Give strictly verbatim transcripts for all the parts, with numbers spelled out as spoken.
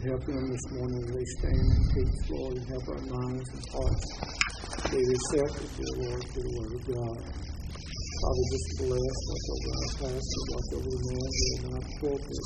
help them this morning as they stand and teach, Lord, and help our minds and hearts be receptive, dear Lord, to the Word of God. Father, just bless, watch over our pastor, watch over the man who is not appropriate.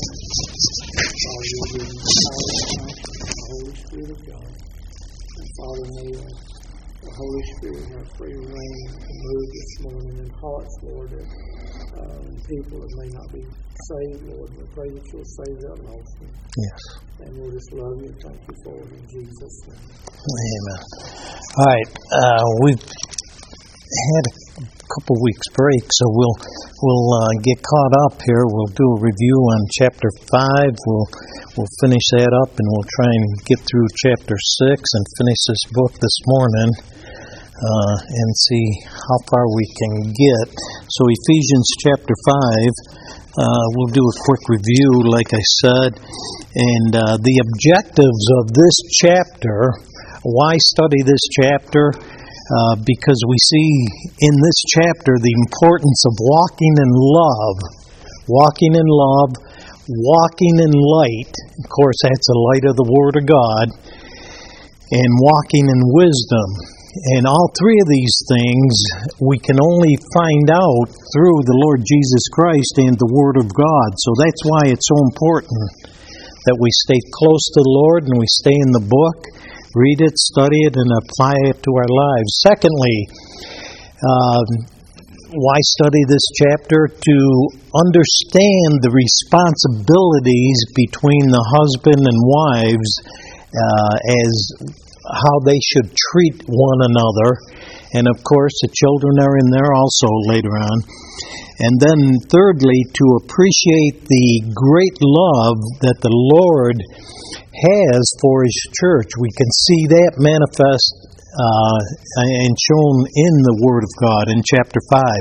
Father, you're giving the power and the Holy Spirit of God. And Father, may uh, the Holy Spirit have free reign to move this morning in hearts, Lord, that uh, people that may not be saved, Lord. We pray that you'll save that lost one. Yes. And we'll just love you and thank you for it in Jesus' name. Amen. All right. Uh, we've had a couple weeks break, so we'll we'll uh, get caught up here. We'll do a review on chapter five. We'll we'll finish that up, and we'll try and get through chapter six and finish this book this morning, uh, and see how far we can get. So Ephesians chapter five. Uh, we'll do a quick review, like I said, and uh, the objectives of this chapter. Why study this chapter? Uh, because we see in this chapter the importance of walking in love, walking in love, walking in light. Of course, that's the light of the Word of God, and walking in wisdom. And all three of these things we can only find out through the Lord Jesus Christ and the Word of God. So that's why it's so important that we stay close to the Lord and we stay in the book, read it, study it, and apply it to our lives. Secondly, um, why study this chapter? To understand the responsibilities between the husband and wives uh, as how they should treat one another. And of course, the children are in there also later on. And then thirdly, to appreciate the great love that the Lord has for His church. We can see that manifest uh, and shown in the Word of God in chapter five.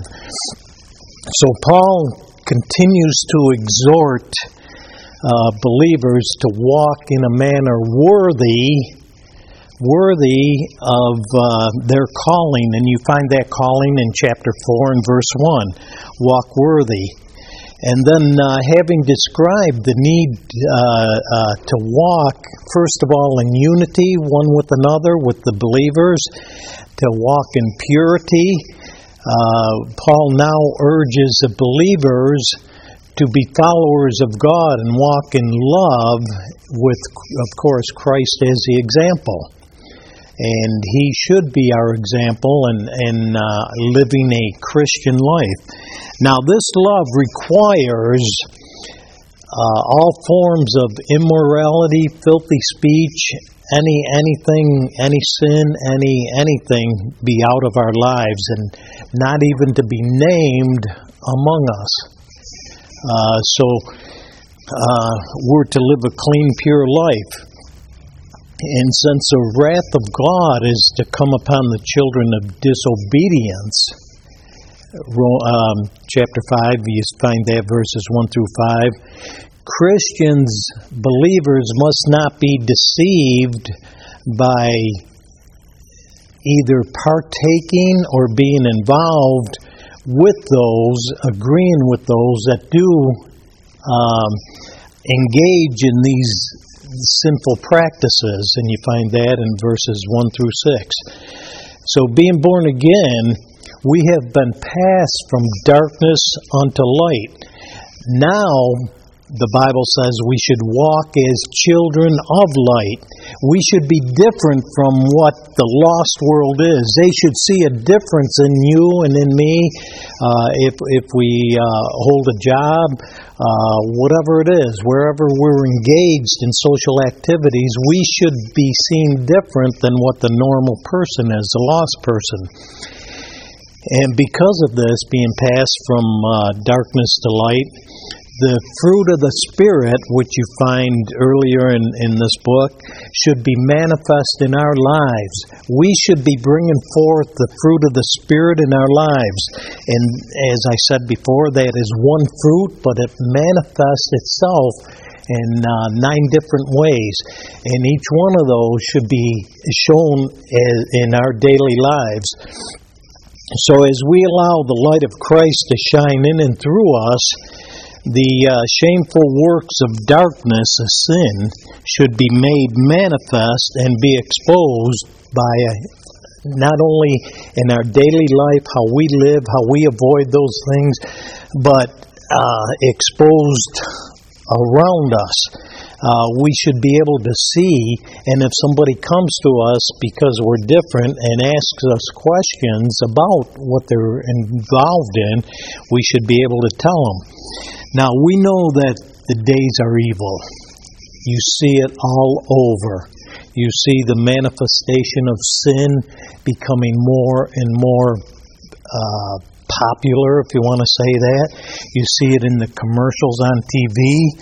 So Paul continues to exhort uh, believers to walk in a manner worthy worthy of uh, their calling, and you find that calling in chapter four and verse one. Walk worthy. And then uh, having described the need uh, uh, to walk, first of all, in unity, one with another, with the believers, to walk in purity, uh, Paul now urges the believers to be followers of God and walk in love with, of course, Christ as the example. And He should be our example in, in uh, living a Christian life. Now, this love requires uh, all forms of immorality, filthy speech, any anything, any sin, any anything be out of our lives, and not even to be named among us. Uh, so, uh, we're to live a clean, pure life. And since the wrath of God is to come upon the children of disobedience, um, chapter five, you find that verses one through five, Christians, believers, must not be deceived by either partaking or being involved with those, agreeing with those that do um, engage in these sinful practices, and you find that in verses one through six. So being born again, we have been passed from darkness unto light. Now, the Bible says we should walk as children of light. We should be different from what the lost world is. They should see a difference in you and in me. Uh, if if we uh, hold a job, uh, whatever it is, wherever we're engaged in social activities, we should be seen different than what the normal person is, the lost person. And because of this, being passed from uh, darkness to light, the fruit of the Spirit, which you find earlier in, in this book, should be manifest in our lives. We should be bringing forth the fruit of the Spirit in our lives. And as I said before, that is one fruit, but it manifests itself in uh, nine different ways. And each one of those should be shown as, in our daily lives. So as we allow the light of Christ to shine in and through us, The uh, shameful works of darkness, of sin, should be made manifest and be exposed by a, not only in our daily life, how we live, how we avoid those things, but uh, exposed around us. Uh, we should be able to see, and if somebody comes to us because we're different and asks us questions about what they're involved in, we should be able to tell them. Now, we know that the days are evil. You see it all over. You see the manifestation of sin becoming more and more uh, popular, if you want to say that. You see it in the commercials on T V.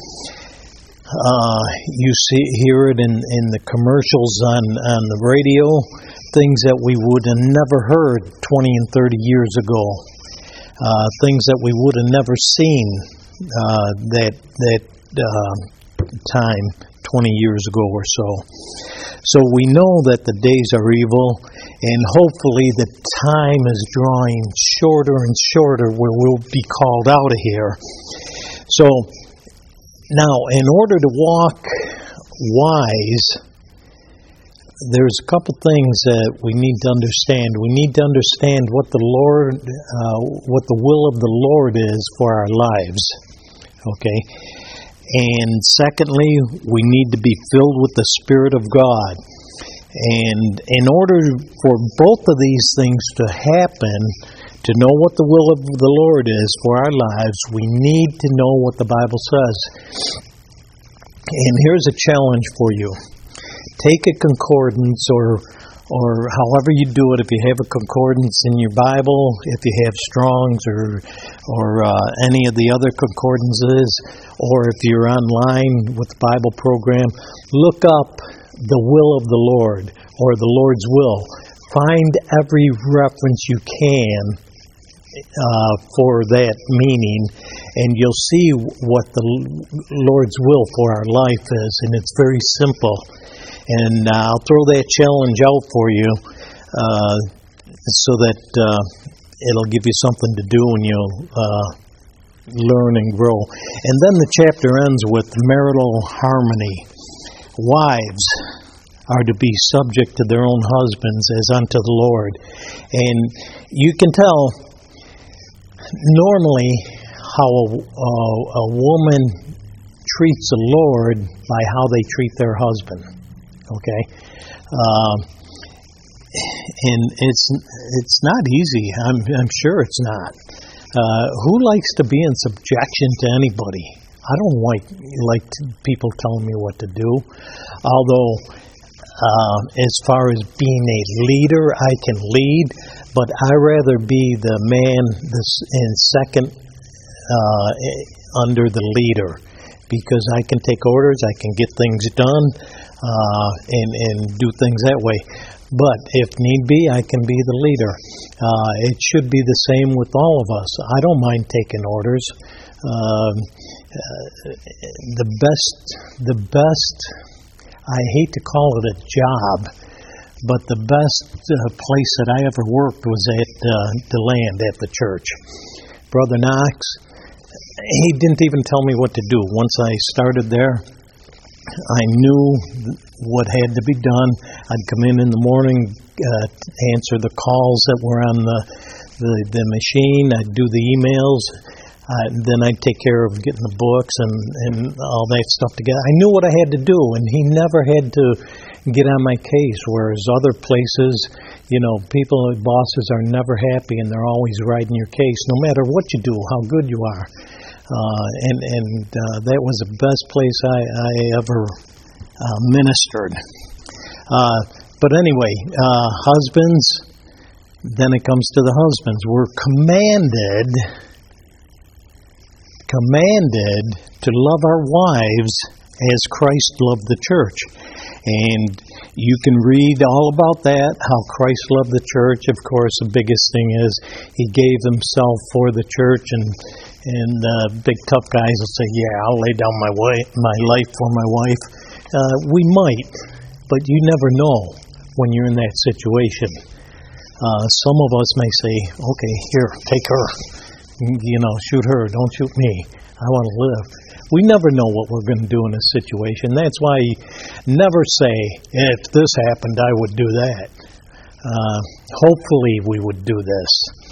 Uh, you see, hear it in, in the commercials on, on the radio, things that we would have never heard twenty and thirty years ago, uh, things that we would have never seen uh, that that uh, time twenty years ago or so. So we know that the days are evil, and hopefully the time is drawing shorter and shorter where we'll be called out of here. So now, in order to walk wise, there's a couple things that we need to understand. We need to understand what the Lord, uh, what the will of the Lord is for our lives. Okay? And secondly, we need to be filled with the Spirit of God. And in order for both of these things to happen, to know what the will of the Lord is for our lives, we need to know what the Bible says. And here's a challenge for you. Take a concordance, or or however you do it. If you have a concordance in your Bible, if you have Strong's or or uh, any of the other concordances, or if you're online with the Bible program, look up the will of the Lord, or the Lord's will. Find every reference you can Uh, for that meaning, and you'll see what the Lord's will for our life is, and it's very simple. And uh, I'll throw that challenge out for you uh, so that uh, it'll give you something to do and you'll uh, learn and grow. And then the chapter ends with marital harmony. Wives are to be subject to their own husbands as unto the Lord. And you can tell normally how a, a, a woman treats the Lord by how they treat their husband. Okay? Uh, and it's it's not easy. I'm, I'm sure it's not. Uh, who likes to be in subjection to anybody? I don't like, like people telling me what to do. Although, uh, as far as being a leader, I can lead, but I'd rather be the man in second uh, under the leader, because I can take orders, I can get things done, uh, and, and do things that way. But if need be, I can be the leader. Uh, it should be the same with all of us. I don't mind taking orders. Um, uh, the best, the best, I hate to call it a job, but the best uh, place that I ever worked was at uh, the land, at the church. Brother Knox, he didn't even tell me what to do. Once I started there, I knew what had to be done. I'd come in in the morning, uh, answer the calls that were on the, the, the machine. I'd do the emails. Uh, then I'd take care of getting the books and, and all that stuff together. I knew what I had to do, and he never had to get on my case, whereas other places, you know, people, bosses are never happy, and they're always riding your case, no matter what you do, how good you are. Uh, and and uh, that was the best place I, I ever uh, ministered. Uh, but anyway, uh, husbands, then it comes to the husbands. We're commanded, commanded to love our wives as Christ loved the church. And you can read all about that, how Christ loved the church. Of course, the biggest thing is He gave Himself for the church, and and uh, big tough guys will say, yeah, I'll lay down my wife, my life for my wife. Uh, we might, but you never know when you're in that situation. Uh, some of us may say, okay, here, take her. You know, shoot her, don't shoot me. I want to live. We never know what we're going to do in a situation. That's why you never say, if this happened, I would do that. Uh, hopefully we would do this.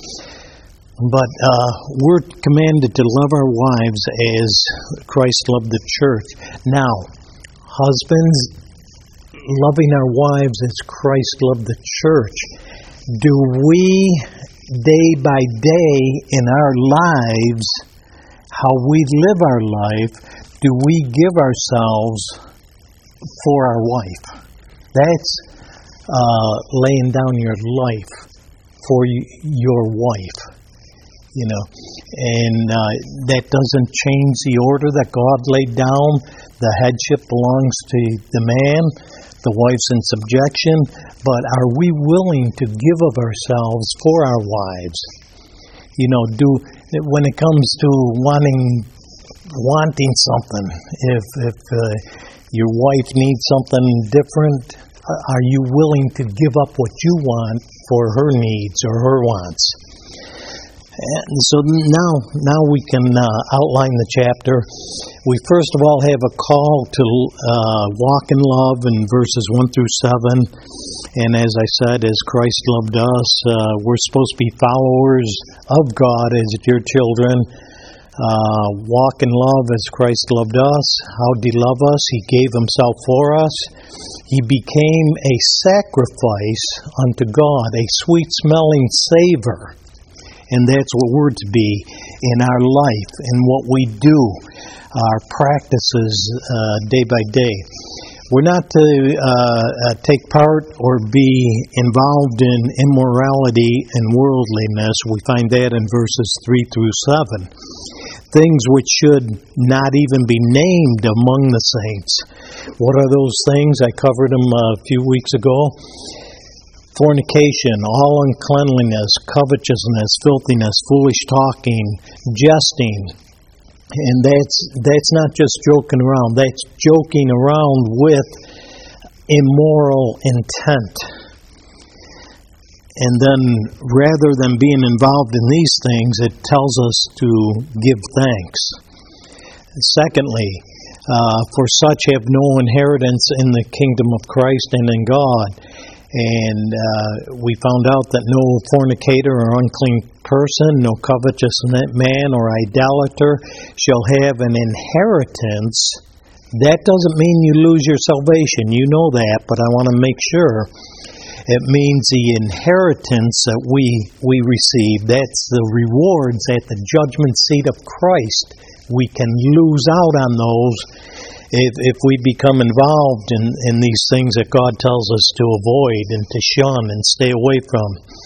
But uh, we're commanded to love our wives as Christ loved the church. Now, husbands, loving our wives as Christ loved the church. Do we, day by day in our lives, how we live our life, do we give ourselves for our wife? That's uh, laying down your life for your wife. You know, and uh, that doesn't change the order that God laid down. The headship belongs to the man, the wife's in subjection, but are we willing to give of ourselves for our wives? You know, do when it comes to wanting wanting something, if if uh, your wife needs something different, are you willing to give up what you want for her needs or her wants? And so now, now we can uh, outline the chapter. We first of all have a call to uh, walk in love in verses one through seven. And as I said, as Christ loved us, uh, we're supposed to be followers of God as dear children. Uh, walk in love as Christ loved us. How did He love us? He gave Himself for us. He became a sacrifice unto God, a sweet-smelling savor. And that's what we're to be in our life and what we do, our practices uh, day by day. We're not to uh, uh, take part or be involved in immorality and worldliness. We find that in verses three through seven. Things which should not even be named among the saints. What are those things? I covered them a few weeks ago. Fornication, all uncleanliness, covetousness, filthiness, foolish talking, jesting. And that's that's not just joking around. That's joking around with immoral intent. And then rather than being involved in these things, it tells us to give thanks. Secondly, uh, for such have no inheritance in the kingdom of Christ and in God. And uh, we found out that no fornicator or unclean person, no covetous man or idolater shall have an inheritance. That doesn't mean you lose your salvation. You know that, but I want to make sure. It means the inheritance that we we receive. That's the rewards at the judgment seat of Christ. We can lose out on those if if we become involved in, in these things that God tells us to avoid and to shun and stay away from.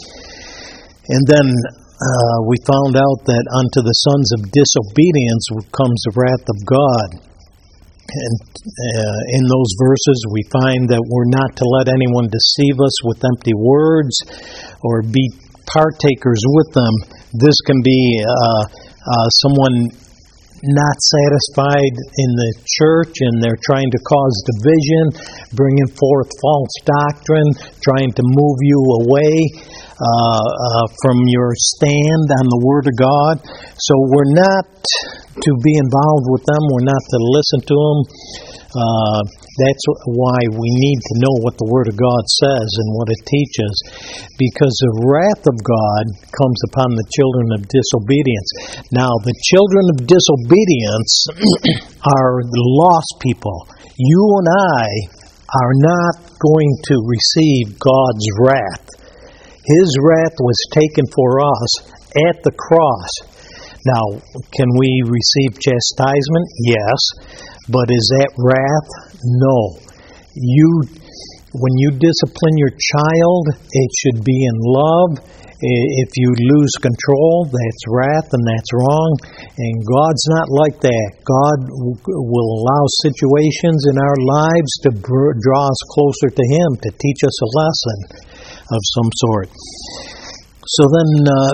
And then uh, we found out that unto the sons of disobedience comes the wrath of God. And uh, in those verses we find that we're not to let anyone deceive us with empty words or be partakers with them. This can be uh, uh, someone not satisfied in the church and they're trying to cause division, bringing forth false doctrine, trying to move you away uh, uh, from your stand on the Word of God. So we're not to be involved with them. We're not to listen to them. Uh, that's why we need to know what the Word of God says and what it teaches, because the wrath of God comes upon the children of disobedience. Now, the children of disobedience are the lost people. You and I are not going to receive God's wrath. His wrath was taken for us at the cross. Now, can we receive chastisement? Yes. But is that wrath? No. You, when you discipline your child, it should be in love. If you lose control, that's wrath and that's wrong. And God's not like that. God will allow situations in our lives to draw us closer to Him, to teach us a lesson of some sort. So then uh,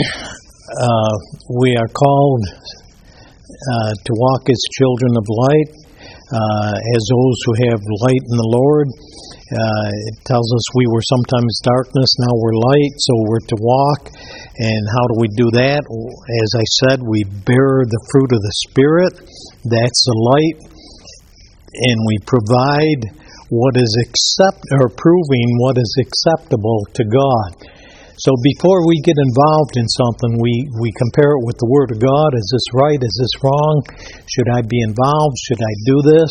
uh, we are called Uh, to walk as children of light. uh, as those who have light in the Lord. Uh, it tells us we were sometimes darkness, now we're light, so we're to walk. And how do we do that? As I said, we bear the fruit of the Spirit. That's the light. And we provide what is accept or proving what is acceptable to God. So before we get involved in something, we, we compare it with the Word of God. Is this right? Is this wrong? Should I be involved? Should I do this?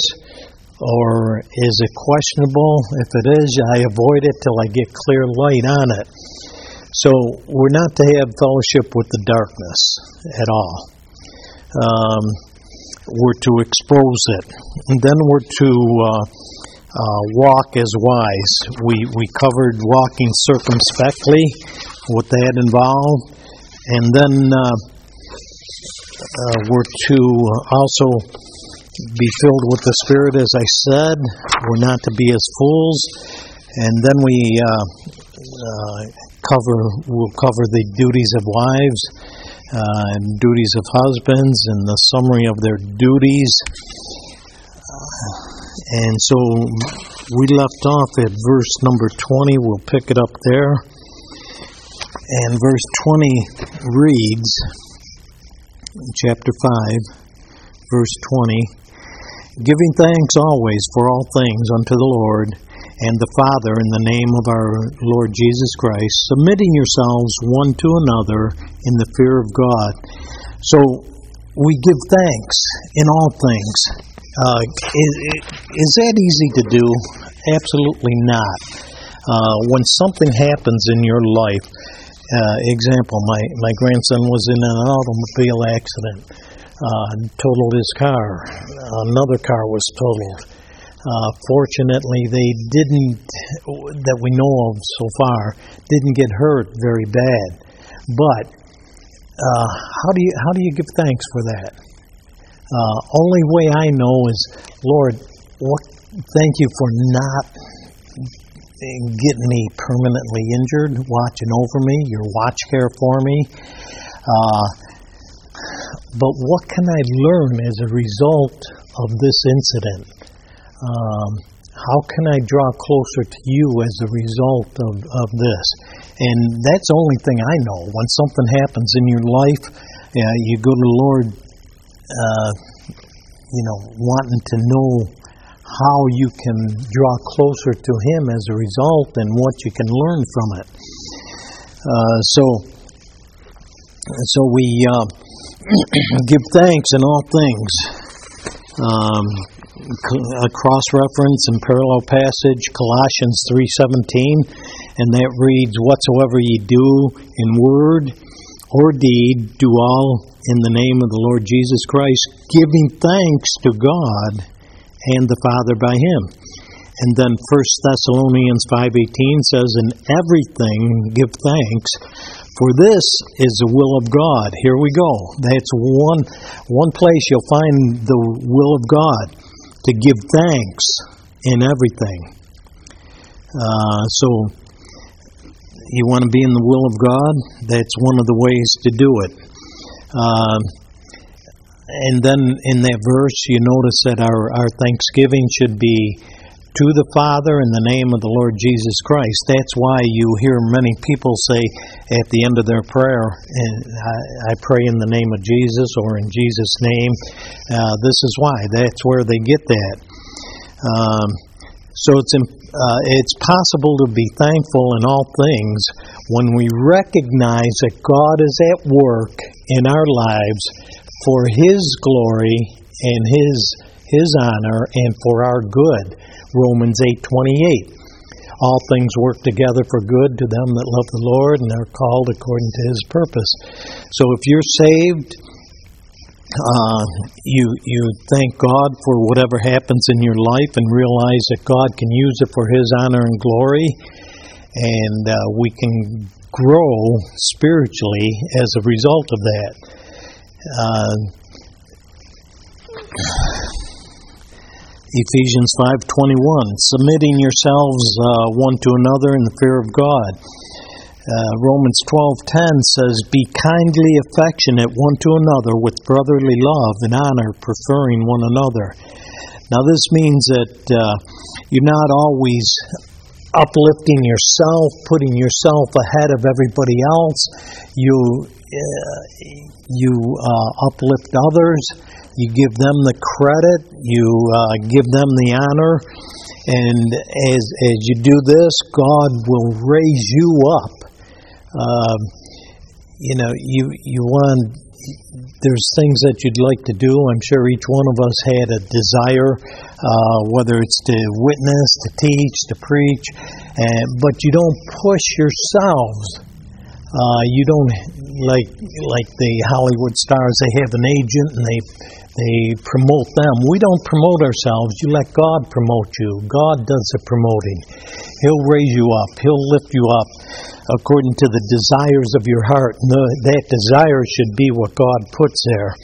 Or is it questionable? If it is, I avoid it till I get clear light on it. So we're not to have fellowship with the darkness at all. Um, we're to expose it. And then we're to uh, uh, walk as wise. We, we covered walking circumspectly, what that involved. And then uh, uh, we're to also be filled with the Spirit, as I said. We're not to be as fools. And then we uh, uh, cover, we'll cover the duties of wives, uh, and duties of husbands, and the summary of their duties. Uh, and so we left off at verse number twenty. We'll pick it up there. And verse twenty reads, chapter five, verse twenty, giving thanks always for all things unto the Lord and the Father in the name of our Lord Jesus Christ, submitting yourselves one to another in the fear of God. So we give thanks in all things. Uh, is, is that easy to do? Absolutely not. Uh, when something happens in your life, uh, example, my, my grandson was in an automobile accident. Uh, totaled his car. Another car was totaled. Uh, fortunately, they didn't, that we know of so far, didn't get hurt very bad. But uh, how do you how do you give thanks for that? Uh, only way I know is, Lord, what, thank you for not getting me permanently injured, watching over me, your watch care for me. Uh, But what can I learn as a result of this incident? Um, how can I draw closer to you as a result of, of this? And that's the only thing I know. When something happens in your life, uh, you go to the Lord, uh, you know, wanting to know how you can draw closer to Him as a result and what you can learn from it. Uh, so, so we... Uh, give thanks in all things. Um, a cross-reference and parallel passage, Colossians three seventeen, and that reads, whatsoever ye do in word or deed, do all in the name of the Lord Jesus Christ, giving thanks to God and the Father by Him. And then First Thessalonians five eighteen says, in everything give thanks, for this is the will of God. Here we go. That's one one place you'll find the will of God, to give thanks in everything. Uh, so, you want to be in the will of God? That's one of the ways to do it. Uh, and then in that verse, you notice that our, our thanksgiving should be to the Father in the name of the Lord Jesus Christ. That's why you hear many people say at the end of their prayer, and I, I pray in the name of Jesus, or in Jesus' name. Uh, this is why. That's where they get that. Um, so it's uh, it's possible to be thankful in all things when we recognize that God is at work in our lives for His glory and His His honor and for our good. Romans eight twenty-eight. All things work together for good to them that love the Lord and are called according to His purpose. So if you're saved, uh, you you thank God for whatever happens in your life and realize that God can use it for His honor and glory, and uh, we can grow spiritually as a result of that. Uh, Ephesians five twenty-one, submitting yourselves uh, one to another in the fear of God. Uh, Romans twelve ten says, be kindly affectionate one to another with brotherly love and honor, preferring one another. Now this means that uh, you're not always uplifting yourself, putting yourself ahead of everybody else. You uh, you uh, uplift others. You give them the credit. You uh, give them the honor. And as as you do this, God will raise you up. Uh, you know, you you want. There's things that you'd like to do. I'm sure each one of us had a desire, uh, whether it's to witness, to teach, to preach, and, but you don't push yourselves. Uh, you don't, like like the Hollywood stars, they have an agent and they they promote them. We don't promote ourselves. You let God promote you. God does the promoting. He'll raise you up. He'll lift you up according to the desires of your heart. And the, that desire should be what God puts there.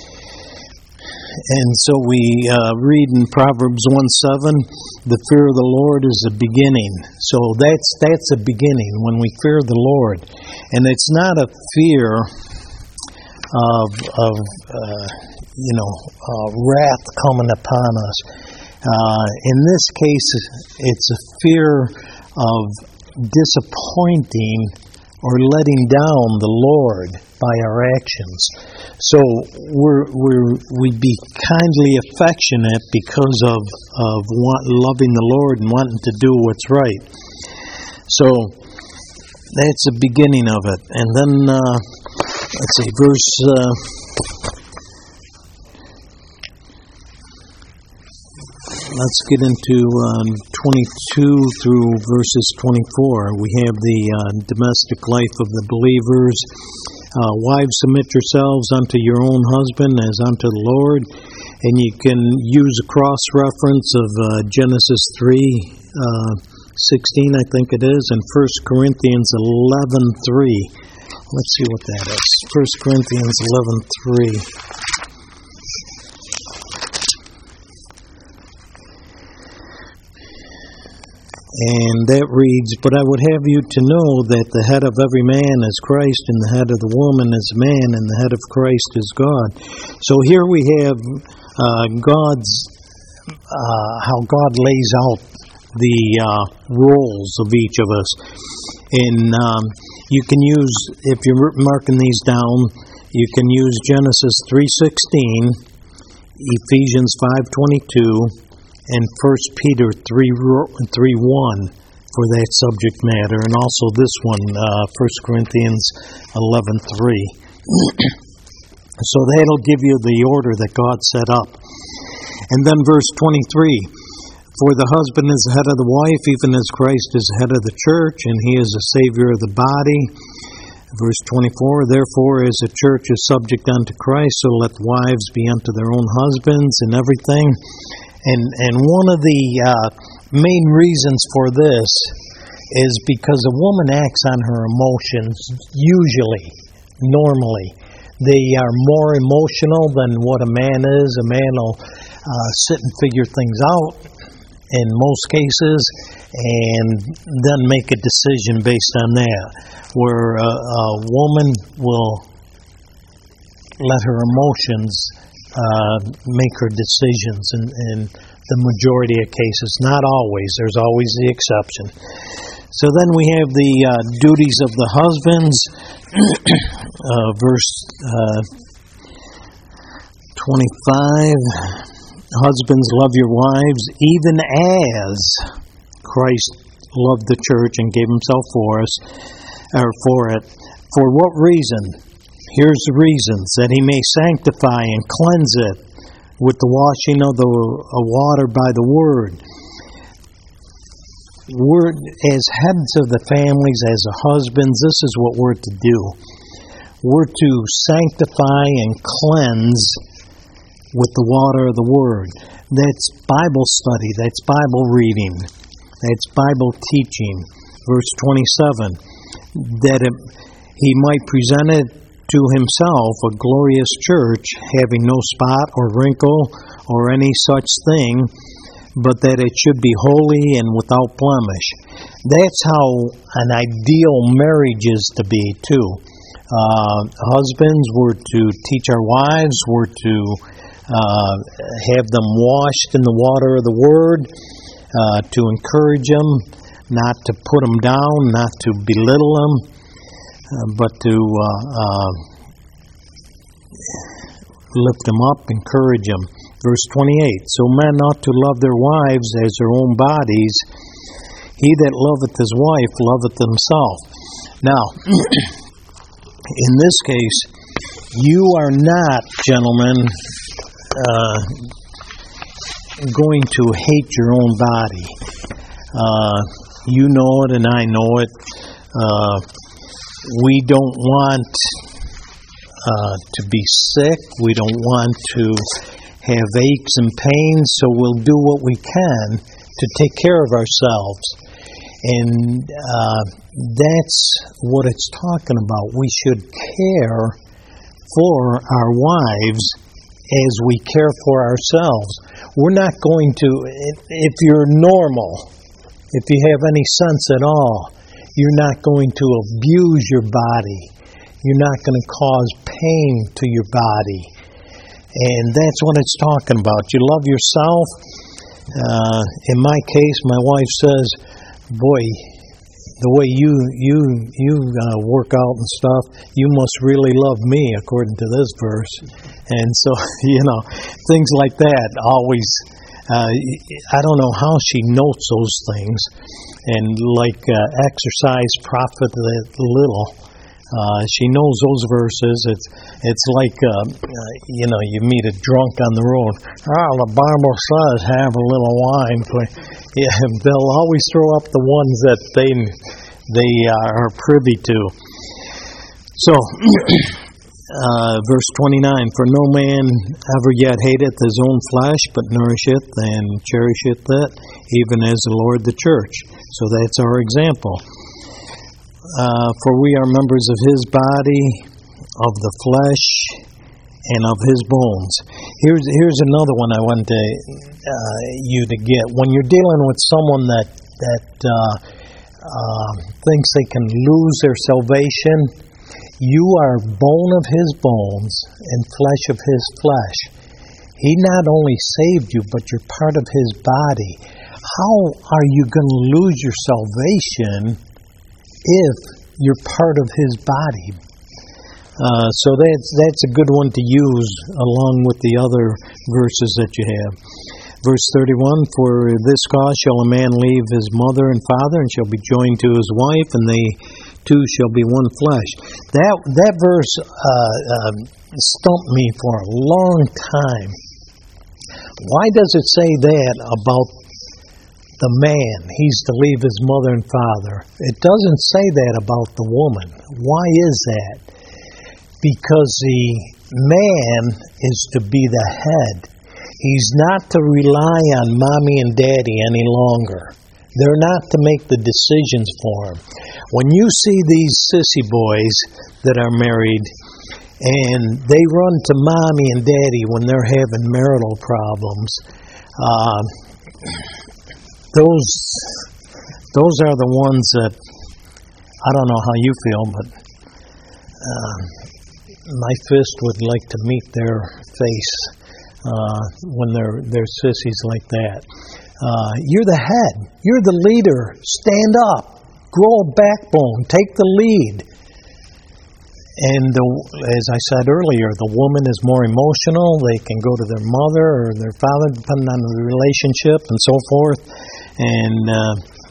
And so we uh, read in Proverbs one seven, the fear of the Lord is the beginning. So that's that's a beginning when we fear the Lord. And it's not a fear of, of uh, you know, uh, wrath coming upon us. Uh, in this case, it's a fear of disappointing or letting down the Lord by our actions. So we're we're we'd be kindly affectionate because of of want, loving the Lord and wanting to do what's right. So that's the beginning of it. And then uh, let's see, verse. Uh, Let's get into um, twenty-two through verses twenty-four. We have the uh, domestic life of the believers. Uh, wives, submit yourselves unto your own husband as unto the Lord. And you can use a cross-reference of uh, Genesis three sixteen, I think it is, and First Corinthians eleven three. Let's see what that is. First Corinthians eleven three. And that reads, but I would have you to know that the head of every man is Christ, and the head of the woman is man, and the head of Christ is God. So here we have uh, God's, uh, how God lays out the uh, roles of each of us. And um, you can use, if you're marking these down, you can use Genesis three sixteen, Ephesians five twenty-two, and First Peter three one for that subject matter, and also this one, uh, First Corinthians eleven three. So that'll give you the order that God set up. And then verse twenty-three, for the husband is the head of the wife, even as Christ is the head of the church, and he is the Savior of the body. Verse twenty-four, therefore as the church is subject unto Christ, so let wives be unto their own husbands and everything. And and one of the uh, main reasons for this is because a woman acts on her emotions, usually, normally. They are more emotional than what a man is. A man will uh, sit and figure things out in most cases and then make a decision based on that. Where a, a woman will let her emotions Uh, make her decisions in, in the majority of cases. Not always. There's always the exception. So then we have the uh, duties of the husbands. uh, verse uh, twenty-five. Husbands, love your wives, even as Christ loved the church and gave himself for us, or for it. For what reason? Here's the reasons, that he may sanctify and cleanse it with the washing of the of water by the word. We're, as heads of the families, as husbands, this is what we're to do. We're to sanctify and cleanse with the water of the word. That's Bible study, that's Bible reading, that's Bible teaching. Verse twenty-seven, that it, he might present it to himself a glorious church, having no spot or wrinkle or any such thing, but that it should be holy and without blemish. That's how an ideal marriage is to be, too. Uh, husbands were to teach our wives, were to uh, have them washed in the water of the Word, uh, to encourage them, not to put them down, not to belittle them, uh, but to uh, uh, lift them up, encourage them. Verse twenty-eight, so men ought to love their wives as their own bodies. He that loveth his wife loveth himself. Now, in this case, you are not, gentlemen, uh, going to hate your own body. Uh, you know it and I know it. Uh, we don't want uh, to be sick. We don't want to have aches and pains, so we'll do what we can to take care of ourselves. And uh, that's what it's talking about. We should care for our wives as we care for ourselves. We're not going to, if you're normal, if you have any sense at all, you're not going to abuse your body. You're not going to cause pain to your body. And that's what it's talking about. You love yourself. Uh, in my case, my wife says, boy, the way you you you uh, work out and stuff, you must really love me, according to this verse. And so, you know, things like that always, uh, I don't know how she notes those things. And like uh, exercise profiteth little. Uh, she knows those verses. It's it's like, uh, uh, you know, you meet a drunk on the road. Oh, the Bible says have a little wine. Yeah, they'll always throw up the ones that they they uh, are privy to. So, uh, verse twenty-nine, for no man ever yet hateth his own flesh, but nourisheth and cherisheth it, even as the Lord the church. So that's our example. Uh, for we are members of His body, of the flesh, and of His bones. Here's here's another one I want to, uh, you to get. When you're dealing with someone that that uh, uh, thinks they can lose their salvation, you are bone of His bones and flesh of His flesh. He not only saved you, but you're part of His body. How are you going to lose your salvation if you're part of His body? Uh, so that's that's a good one to use along with the other verses that you have. Verse thirty-one, for this cause shall a man leave his mother and father, and shall be joined to his wife, and they two shall be one flesh. That that verse uh, uh, stumped me for a long time. Why does it say that about the man? He's to leave his mother and father. It doesn't say that about the woman. Why is that? Because the man is to be the head. He's not to rely on mommy and daddy any longer. They're not to make the decisions for him. When you see these sissy boys that are married and they run to mommy and daddy when they're having marital problems, uh, Those those are the ones that, I don't know how you feel, but uh, my fist would like to meet their face uh, when they're, they're sissies like that. Uh, you're the head. You're the leader. Stand up. Grow a backbone. Take the lead. And the, as I said earlier, the woman is more emotional. They can go to their mother or their father, depending on the relationship and so forth. And uh,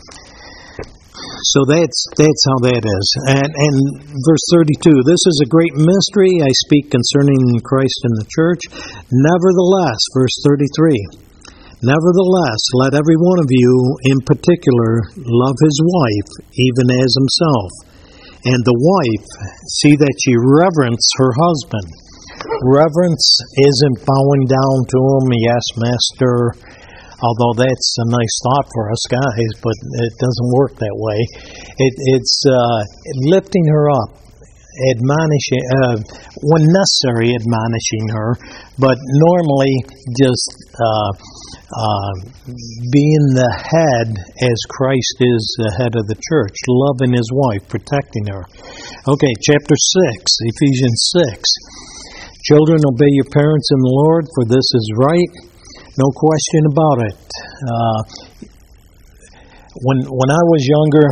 so that's that's how that is. And, and verse thirty-two, this is a great mystery I speak concerning Christ and the church. Nevertheless, verse thirty-three, nevertheless, let every one of you in particular love his wife, even as himself. And the wife, see that she reverence her husband. Reverence isn't bowing down to him, yes, master, although that's a nice thought for us guys, but it doesn't work that way. It, it's uh, lifting her up, admonishing, uh, when necessary, admonishing her, but normally just uh, uh, being the head as Christ is the head of the church, loving his wife, protecting her. Okay, chapter six, Ephesians six. Children, obey your parents in the Lord, for this is right. No question about it. Uh, when when I was younger,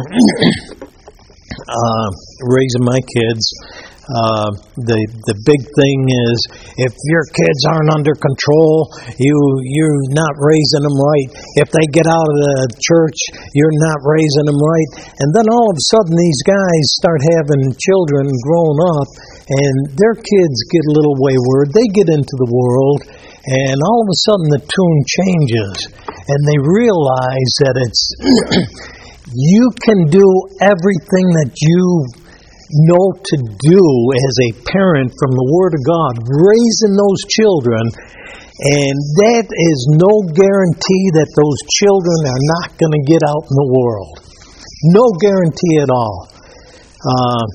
uh, raising my kids, uh, the the big thing is if your kids aren't under control, you you're not raising them right. If they get out of the church, you're not raising them right. And then all of a sudden, these guys start having children growing up, and their kids get a little wayward. They get into the world, and all of a sudden the tune changes, and they realize that it's you can do everything that you know to do as a parent from the Word of God, raising those children, and that is no guarantee that those children are not going to get out in the world. No guarantee at all. Uh,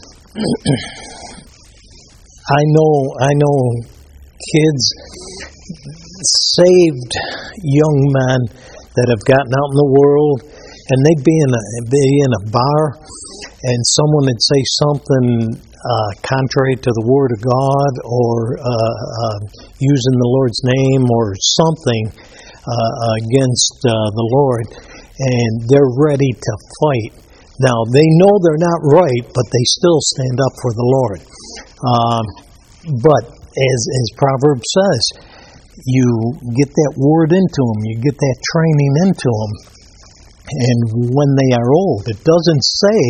I know, I know kids, saved young men that have gotten out in the world, and they'd be in a be in a bar, and someone would say something uh, contrary to the Word of God, or uh, uh, using the Lord's name, or something uh, against uh, the Lord, and they're ready to fight. Now, they know they're not right, but they still stand up for the Lord. Um, but as, as Proverbs says, you get that word into them, you get that training into them, and when they are old, it doesn't say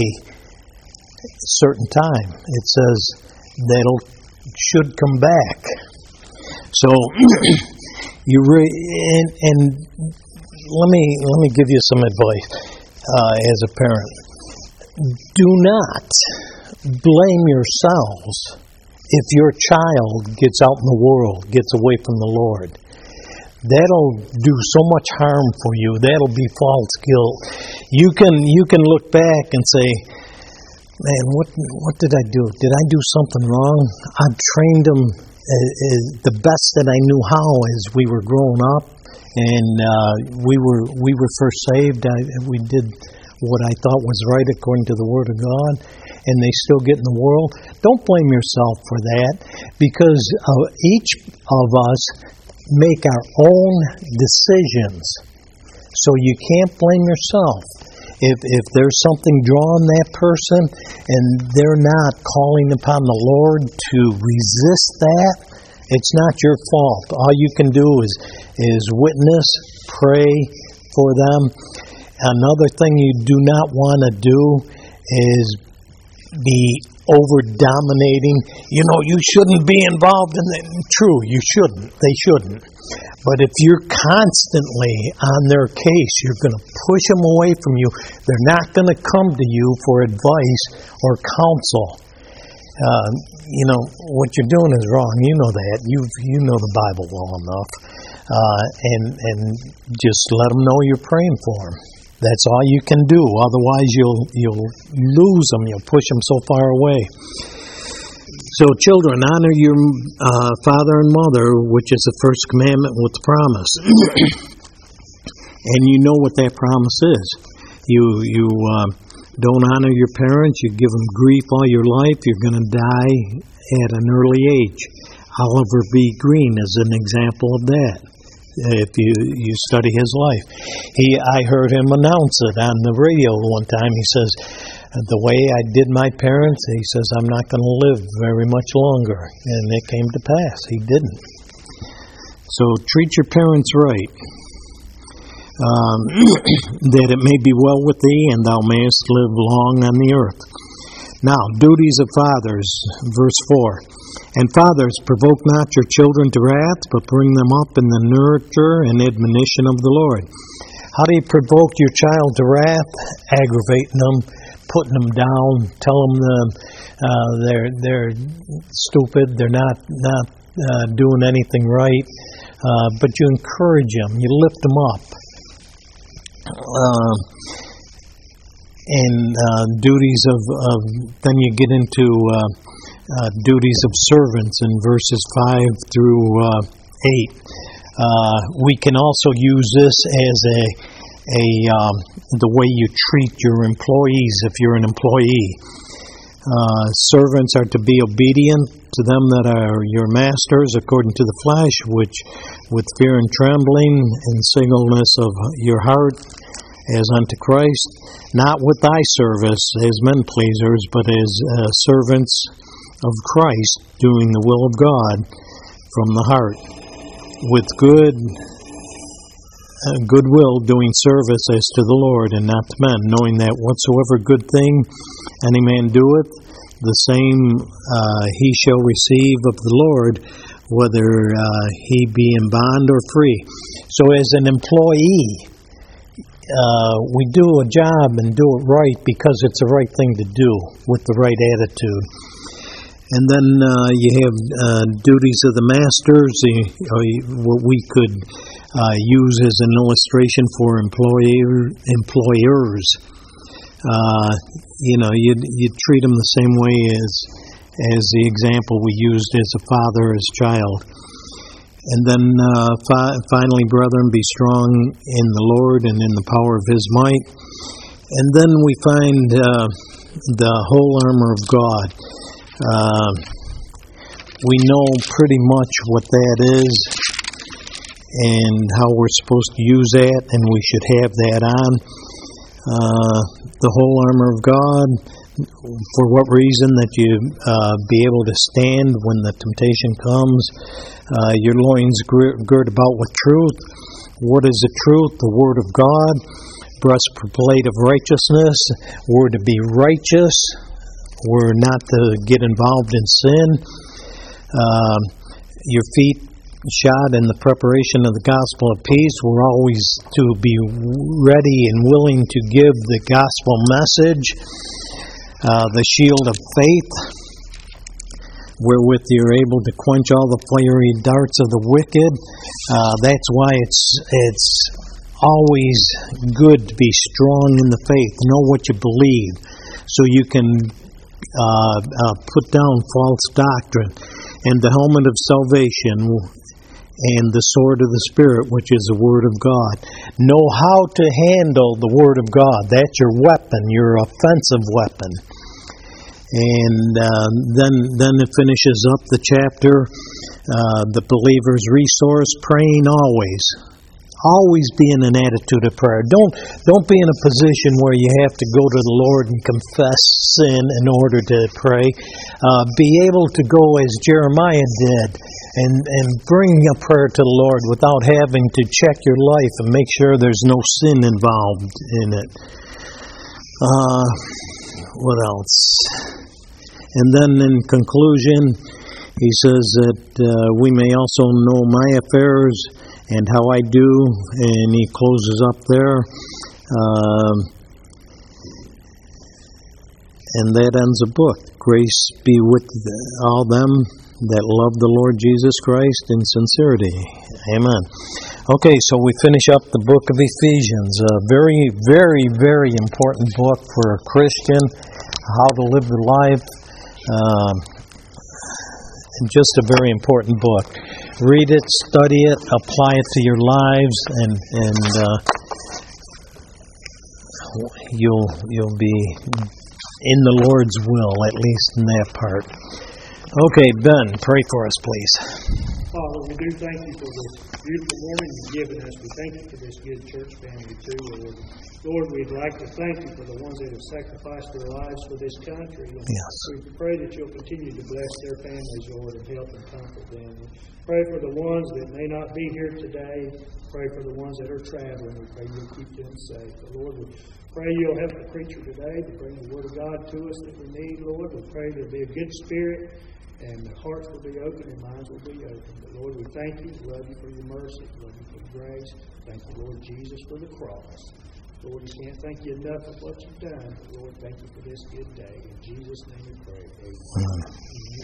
certain time. It says that'll should come back. So you re- and, and let me let me give you some advice uh, as a parent. Do not blame yourselves if your child gets out in the world, gets away from the Lord. That'll do so much harm for you. That'll be false guilt. You can you can look back and say, man, what what did I do? Did I do something wrong? I trained them uh, uh, the best that I knew how as we were growing up, and uh, we were we were first saved. I, we did what I thought was right according to the Word of God, and they still get in the world. Don't blame yourself for that, because uh, each of us make our own decisions. So you can't blame yourself. If if there's something drawing that person and they're not calling upon the Lord to resist that, it's not your fault. All you can do is is witness, pray for them. Another thing you do not want to do is be over-dominating. You know, you shouldn't be involved in that. True, you shouldn't. They shouldn't. But if you're constantly on their case, you're going to push them away from you. They're not going to come to you for advice or counsel. Uh, you know, what you're doing is wrong. You know that. You you know the Bible well enough. Uh, and, and just let them know you're praying for them. That's all you can do. Otherwise, you'll you'll lose them. You'll push them so far away. So, children, honor your uh, father and mother, which is the first commandment with promise. And you know what that promise is. You you uh, don't honor your parents. You give them grief all your life. You're going to die at an early age. Oliver B. Green is an example of that. If you, you study his life, he I heard him announce it on the radio one time. He says, "The way I did my parents," he says, "I'm not going to live very much longer," and it came to pass. He didn't. So treat your parents right, um, that it may be well with thee, and thou mayest live long on the earth. Now, duties of fathers, verse four. And fathers, provoke not your children to wrath, but bring them up in the nurture and admonition of the Lord. How do you provoke your child to wrath? Aggravating them, putting them down, tell them the, uh, they're they're stupid, they're not not uh, doing anything right, uh, but you encourage them, you lift them up. Uh, and uh, duties of, of then you get into uh, Uh, duties of servants in verses five through uh, eight. Uh, we can also use this as a a um, the way you treat your employees if you're an employee. Uh, servants are to be obedient to them that are your masters according to the flesh, which with fear and trembling and singleness of your heart as unto Christ, not with eye service as men pleasers, but as uh, servants of Christ, doing the will of God from the heart, with good uh, goodwill, doing service as to the Lord and not to men, knowing that whatsoever good thing any man doeth, the same uh, he shall receive of the Lord, whether uh, he be in bond or free. So as an employee, uh, we do a job and do it right because it's the right thing to do with the right attitude. And then uh, you have uh, duties of the masters, uh, what we could uh, use as an illustration for employer, employers. Uh, you know, you you treat them the same way as as the example we used as a father, as child. And then uh, fi- finally, brethren, be strong in the Lord and in the power of His might. And then we find uh, the whole armor of God. Uh, we know pretty much what that is and how we're supposed to use that, and we should have that on. Uh, the whole armor of God, for what reason? That you uh, be able to stand when the temptation comes. Uh, your loins girt about with truth. What is the truth? The Word of God. Breastplate of righteousness. We're to be righteous. We're not to get involved in sin. Uh, your feet shod in the preparation of the gospel of peace. We're always to be ready and willing to give the gospel message. Uh, the shield of faith, wherewith you're able to quench all the fiery darts of the wicked. Uh, that's why it's it's always good to be strong in the faith. Know what you believe, so you can uh, uh, put down false doctrine. And the helmet of salvation, and the sword of the Spirit, which is the Word of God. Know how to handle the Word of God. That's your weapon, your offensive weapon. And uh, then then it finishes up the chapter, uh, the believer's resource, praying always. Always be in an attitude of prayer. Don't don't be in a position where you have to go to the Lord and confess sin in order to pray. Uh, be able to go as Jeremiah did and, and bring a prayer to the Lord without having to check your life and make sure there's no sin involved in it. Uh, what else? And then in conclusion, he says that uh, we may also know my affairs and how I do, and he closes up there. Um, and that ends the book. Grace be with all them that love the Lord Jesus Christ in sincerity. Amen. Okay, so we finish up the book of Ephesians. A very, very, very important book for a Christian, how to live the life. Um, just a very important book. Read it, study it, apply it to your lives, and and uh, you'll you'll be in the Lord's will, at least in that part. Okay, Ben, pray for us, please. Father, we do thank you for this beautiful morning you've given us. We thank you for this good church family too, Lord. Lord, we'd like to thank you for the ones that have sacrificed their lives for this country. And yes. We pray that you'll continue to bless their families, Lord, and help and comfort them. We pray for the ones that may not be here today. Pray for the ones that are traveling. We pray you'll keep them safe. But Lord, we pray you'll help the preacher today to bring the Word of God to us that we need, Lord. We pray there'll be a good spirit, and the hearts will be open and minds will be open. But Lord, we thank you. We love you for your mercy. We love you for your grace. Thank you, Lord Jesus, for the cross. Lord, we can't thank you enough for what you've done. But Lord, thank you for this good day. In Jesus' name we pray. Amen.